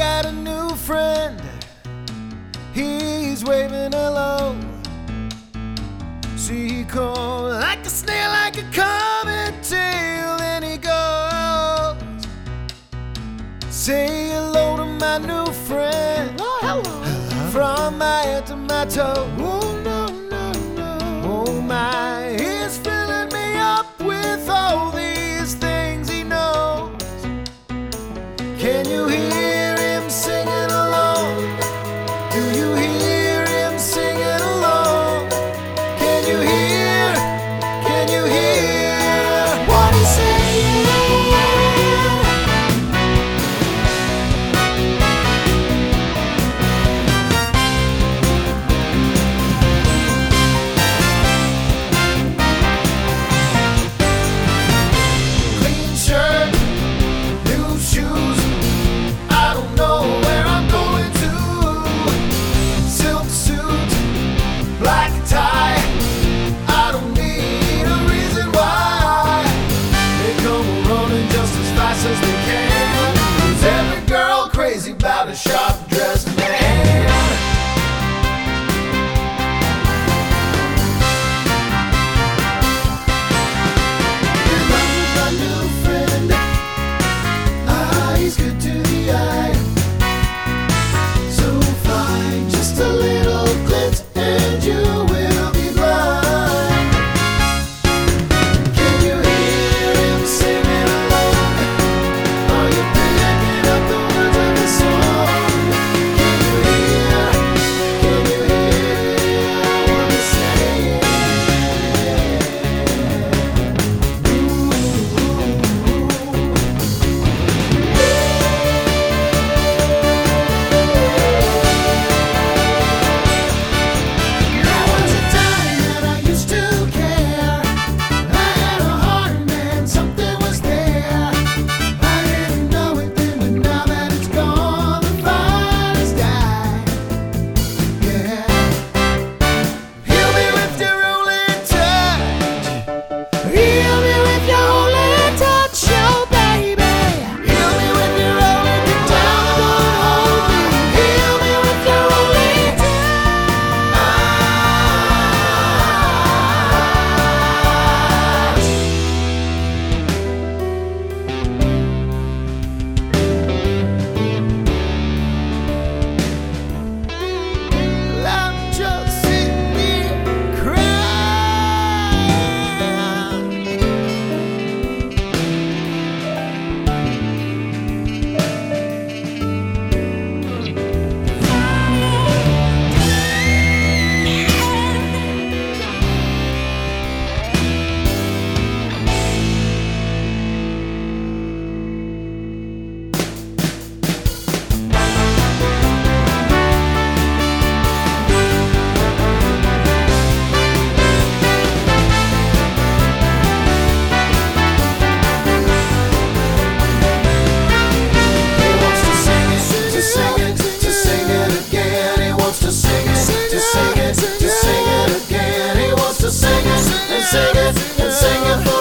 got a new friend, he's waving hello. See, he comes like a snail, like a comet tail, and he goes, say hello to my new friend. Oh, hello. From my head to my toe. Oh, no, no, no. Oh, my, he's filling me up with all these things he knows. Can you hear him singing along? Do you hear him singing along? Can you hear what he's saying? Clean shirt, new shoes, I don't know where I'm going to. Silk suit, black tie, I don't need a reason why. They come running just as fast as they can. 'Cause every girl crazy about a sharp-dressed man. My new friend, he's good to the eye. So fine, just a little glint and you will be blind. Can you hear him singing along? Are you picking up the words of the song? Can you hear what he's saying? There was a time that I used to care. I had a heart, man, something was there. I didn't know it then, but now that it's gone, the fire has died. Yeah. Heal me with your only touch. Heal me with your only touch, oh baby. Heal me with your only touch. Don't hold me. Heal me with your only touch. I'm just sitting here crying. He wants to sing it, to sing it, to sing it again. He wants to sing it, to sing it, to sing it again. He wants to sing it and sing it and sing it